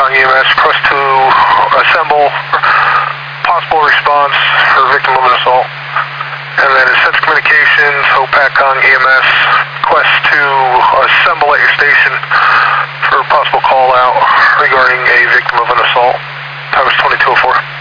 Kong EMS, request to assemble possible response for victim of an assault. And then it sends communications, OPAC Kong EMS, request to assemble at your station for a possible call out regarding a victim of an assault. Time is 22:04.